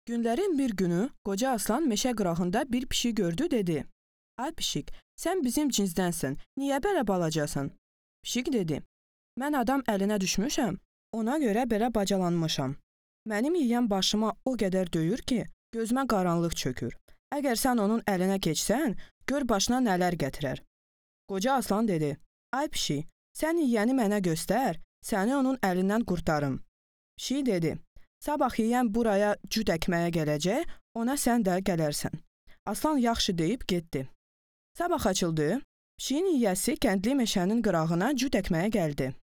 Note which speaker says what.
Speaker 1: Günlərin bir günü qoca aslan meşə qırağında bir pişik gördü, dedi: "Ay pişik, sən bizim cinsdənsən, niyə belə balacasan?" Pişik dedi: "Mən adam əlinə düşmüşəm, ona görə belə bacalanmışam. Mənim yeyən başıma o qədər döyür ki, gözümə qaranlıq çökür. Əgər sən onun əlinə keçsən, gör başına nələr gətirər." Qoca aslan dedi: "Ay pişik, sən yeyəni mənə göstər, səni onun əlindən qurtarım." Pişik dedi: "Sabah yeyən buraya cüt əkməyə gələcək, ona sən də gələrsən." Aslan yaxşı deyib getdi. Sabah açıldı, pişiyin yiyəsi kəndli meşənin qırağına cüt əkməyə gəldi.